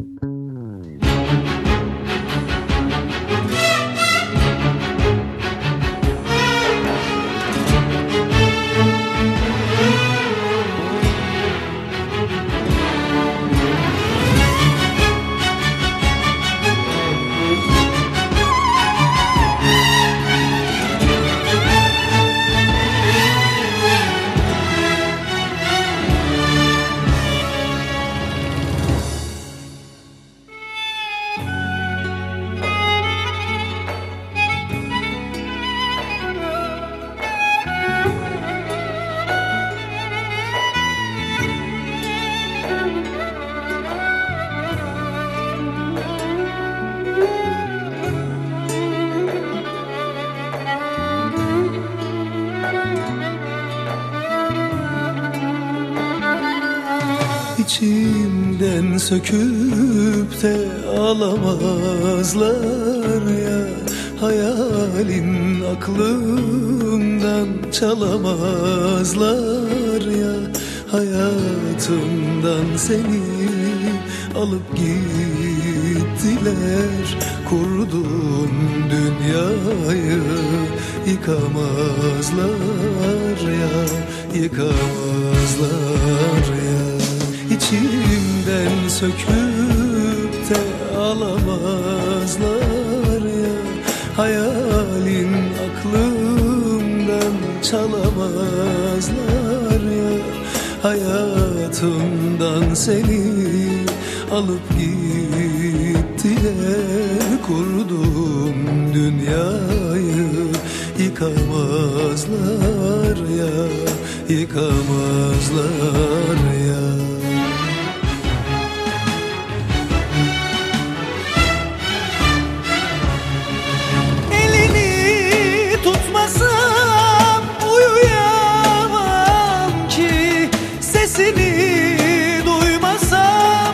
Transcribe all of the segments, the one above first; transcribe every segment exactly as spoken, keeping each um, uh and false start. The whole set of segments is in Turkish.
İçimden söküp de alamazlar ya, hayalin aklımdan çalamazlar ya. Hayatımdan seni alıp gittiler, kurduğum dünyayı yıkamazlar ya, yıkamazlar ya. İçimden söküp de alamazlar ya, hayalin aklımdan çalamazlar ya. Hayatımdan seni alıp gittiler, kurduğum dünyayı yıkamazlar ya, yıkamazlar ya. Sesini duymasam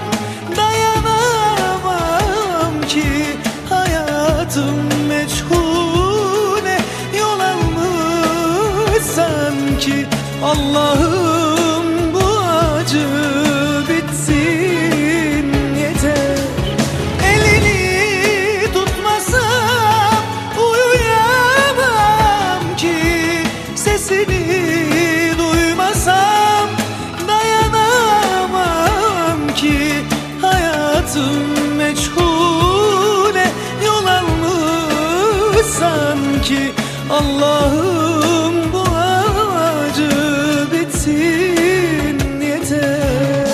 dayanamam ki, hayatım meçhule yol almış sanki. Allah'ım bu acı bitsin yeter. Elini tutmasam uyuyamam ki, sesini duymasam hayatım meçhule yol almış sanki. Allah'ım bu acı bitsin yeter.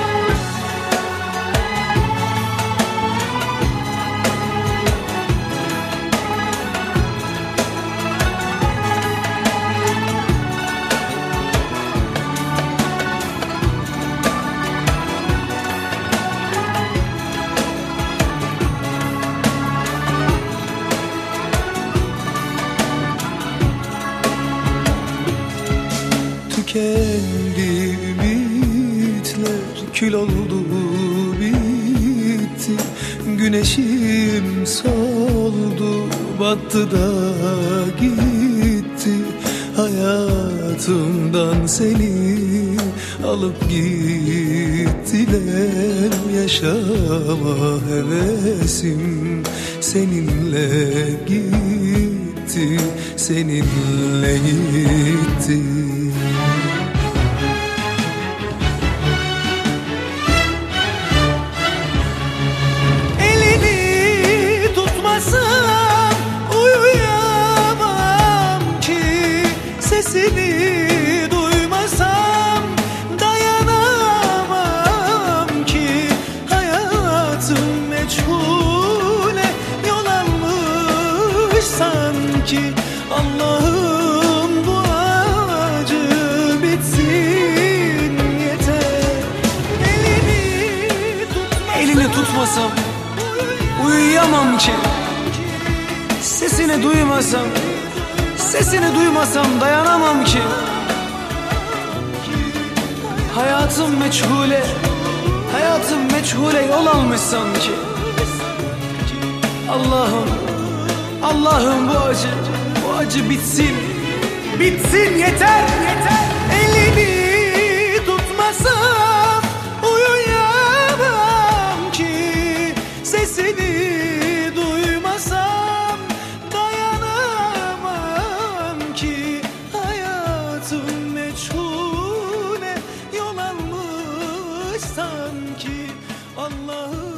Tükendi ümitler, kül oldu bitti. Güneşim soldu, battı da gitti. Hayatımdan seni alıp gittiler. Yaşama hevesim seninle gitti, seninle gitti. Elini tutmasam uyuyamam ki, sesini duymasam dayanamam ki. Hayatım meçhule yol almış sanki. Allah'ım bu acı bitsin yeter. Elini tutmasam, elini tutmasam uyuyamam ki, sesini duymasam, sesini duymasam dayanamam ki. Hayatım meçhule, hayatım meçhule yol almış sanki. Allah'ım, Allah'ım bu acı, bu acı bitsin, bitsin yeter, yeter. Elini tutmasam uyuyamam ki, sanki. Allah'ım